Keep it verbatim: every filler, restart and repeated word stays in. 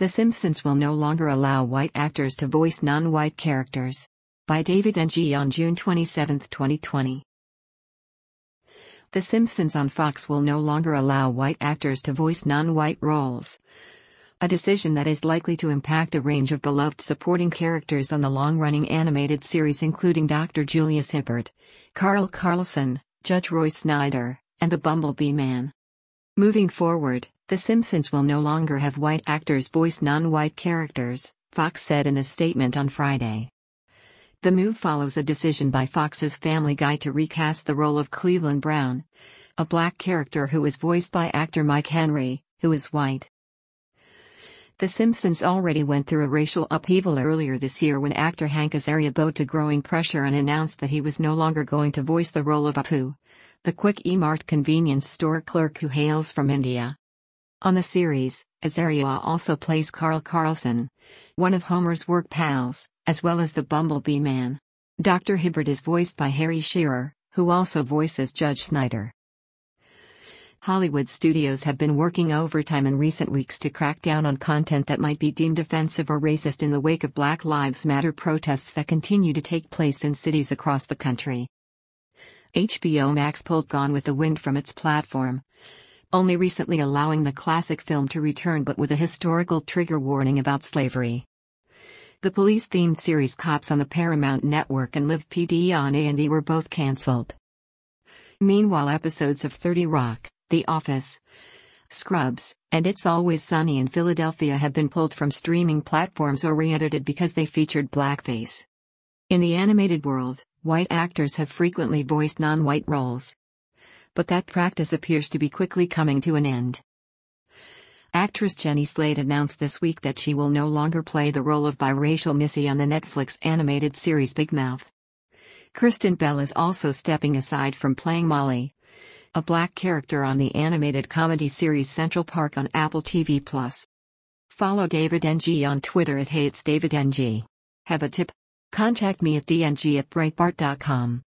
The Simpsons will no longer allow white actors to voice non-white characters. By David N G on June twenty-seventh, twenty twenty. The Simpsons on Fox will no longer allow white actors to voice non-white roles. A decision that is likely to impact a range of beloved supporting characters on the long-running animated series, including Doctor Julius Hibbert, Carl Carlson, Judge Roy Snyder, and the Bumblebee Man. Moving forward, The Simpsons will no longer have white actors voice non-white characters, Fox said in a statement on Friday. The move follows a decision by Fox's Family Guy to recast the role of Cleveland Brown, a black character who is voiced by actor Mike Henry, who is white. The Simpsons already went through a racial upheaval earlier this year when actor Hank Azaria bowed to growing pressure and announced that he was no longer going to voice the role of Apu, the Quick E-Mart convenience store clerk who hails from India. On the series, Azaria also plays Carl Carlson, one of Homer's work pals, as well as the Bumblebee Man. Doctor Hibbert is voiced by Harry Shearer, who also voices Judge Snyder. Hollywood studios have been working overtime in recent weeks to crack down on content that might be deemed offensive or racist in the wake of Black Lives Matter protests that continue to take place in cities across the country. H B O Max pulled Gone with the Wind from its platform, only recently allowing the classic film to return but with a historical trigger warning about slavery. The police-themed series Cops on the Paramount Network and Live P D on A and E were both cancelled. Meanwhile, episodes of thirty Rock, The Office, Scrubs, and It's Always Sunny in Philadelphia have been pulled from streaming platforms or re-edited because they featured blackface. In the animated world, white actors have frequently voiced non-white roles. But that practice appears to be quickly coming to an end. Actress Jenny Slate announced this week that she will no longer play the role of biracial Missy on the Netflix animated series Big Mouth. Kristen Bell is also stepping aside from playing Molly, a black character on the animated comedy series Central Park on Apple T V plus. Follow David N G on Twitter at HeyIt'sDavidNG. Have a tip? Contact me at d n g at breitbart dot com.